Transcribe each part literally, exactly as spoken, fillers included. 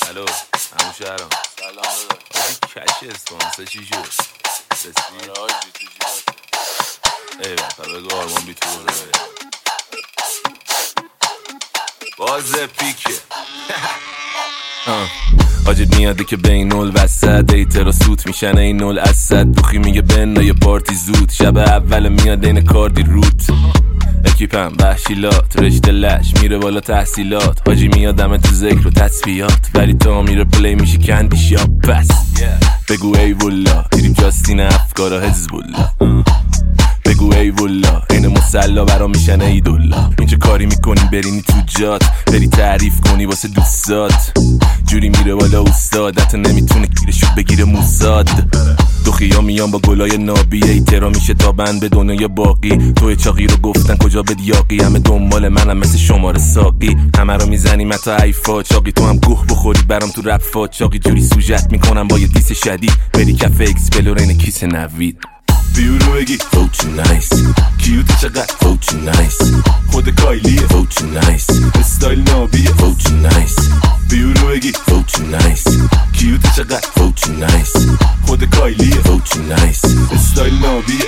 الو همون شهرم سلام داداش. کش اسپانسر چی شد؟ رسید؟ آره آجی تو جیبات. ایوان تا بگو آرمان بی تو بره باز پیکه حاجت میاده که بین نول وسط ایترا سوت میشن این نول اسد دوخی میگه بنا یه پارتی زود شب اول میاد این کاردی روت اکیپم وحشیلات رشته لش میره بالا تحصیلات حاجی میادم تو ذکر و تسبیحات ولی تا میره پلی میشه کندیش یا بس بگو ای والله دیریم جاستین افکارا حزب الله بگو ای والله این مسلا برا میشن ای دولا این چه کاری میکنی برینی تو جات بری تعریف کنی واسه دوستات جوری میره بالا استاد حتی نمیتونه گیرشو بگیره موساد دوخیا میان با گلای نابی ایترا میشه تا بند به دنیای باقی توی چاقی رو گفتن کجا به دیاقی همه دنبال منم مثل شماره ساقی همه رو میزنیم حتی حیفا چاقی تو هم گوه بخوری برام تو رفا چاقی جوری سوژت میکنم با یه دیس شدید بری کف اکسپلورین کیس نوید بیورو بگی فوچو نایس کیوت چقدر فوچو نایس خود کایلیه فوچو نایس استایل نابیه فوچو نایس بیورو بگی فوچو نایس کیوت چقدر فوچو نایس خود کایلیه فوچو نایس استایل نابیه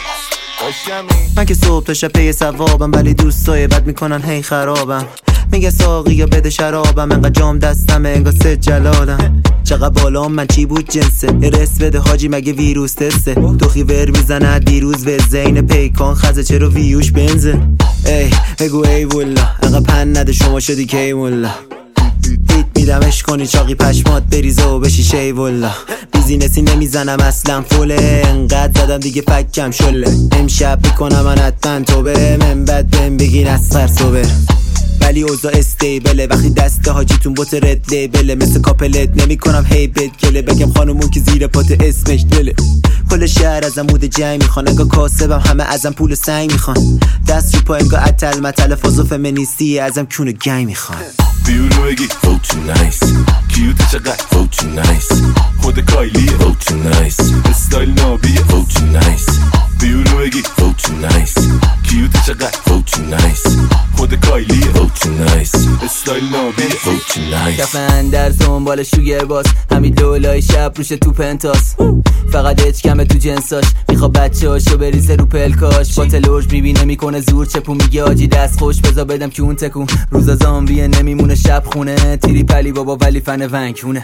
من که صبح تا شب پی ثوابم ولی دوستای بد میکنن هی خرابم میگه ساقی یا بده شرابم انقدر جام دستمه انگار سه جلالم چقدر بالام من چی بود جنسه رس بده حاجی مگه ویروس تسته دوخی ور میزنه دیروز و زین پیکان خزه چرا ویوش بنزه ای بگو ای والله انقدر پن نده شما شدی کی والله هیت میدمش کنی چاقی پشمات بریزه و بشی شی والله بیزینسی نمیزنم اصلا فوله انقدر زدم دیگه فکم شله امشب میکنم من حتما توبه من بد بهم بگین اسخر صبح ولی اوضاع استیبله وقتی دست حاجیتون بوت رد لیبله مثل کاپلت نمی کنم هی بد گله بگم خانومون که زیر پات اسمش دله کل شهر ازم مود جنگ میخوان انگاه کاسبم همه ازم پول سنگ میخوان دست رو پا انگاه اتل متل فاز و فمینیستی ازم کون گنگ میخوان بیورو بگی فوچو نایس کیوت چقدر فوچو نایس خود کایلیه فوچو نایس استایل نابیه فوچو نایس بیورو بگی فوچو نایس کیوت چقدر فوچو نایس خود کایلیه فوچو نایس استایل نابیه فوچو نایس کف اندر دنبال شوگر باز همین لولای شب روشه تو پنتاس فقط اچ کمه تو جنساش میخوا بچه هاشو بریزه رو پلکاش با تلوش میبینه میکنه زور چپون میگه آجی دست خوش بزا بدم که اون تکون روزا زامبیه نمیمونه شب خونه تیری پلی بابا ولی فن ونکونه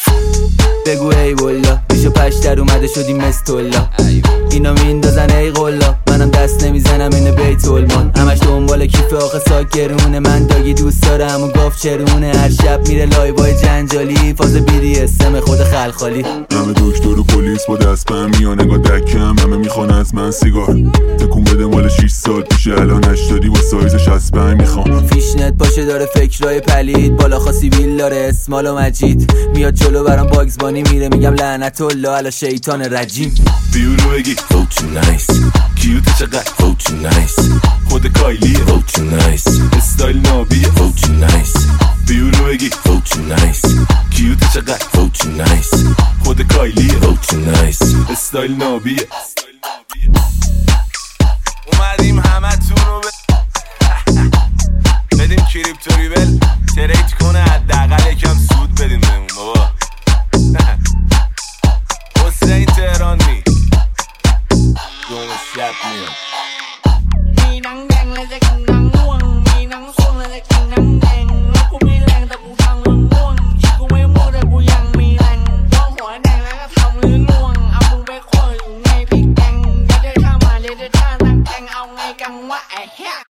بگو ای والله بیشو پشتر اومده شدی مستولا اینا میندازن ای قلا منم دست نمیزنم این بیت المال همش دنبال کیف آخه ساکرونه من داگی دوست دارم و گاف چرونه هر شب میره لایوای جنجالی فاز بیدی اسم خود خلخالی همه دکتر و پلیس با دست پم میان نگاه دکم همه میخوان از من سیگار تکون بده مال شیش سال پیشه الان هشتادی با سایز شصت و پنج میخوام فیشنت باشه داره فکرای پلید بالا خاصی بیل داره اسمال و مجید میاد جلو برام باگزبانی میره میگم لعنت الله علی شیطان رجیم بیورو بگی فوچو نایس کیوت چقدر فوچو نایس خود کایلیه فوچو نایس استایل نابیه فوچو نایس بیورو بگی فوچو نایس کیوت چقدر فوچو نایس خود کایلیه فوچو نایس استایل نابیه اومدیم همه تون رو بدیم کریپتو ریبل تریت کنه حداقل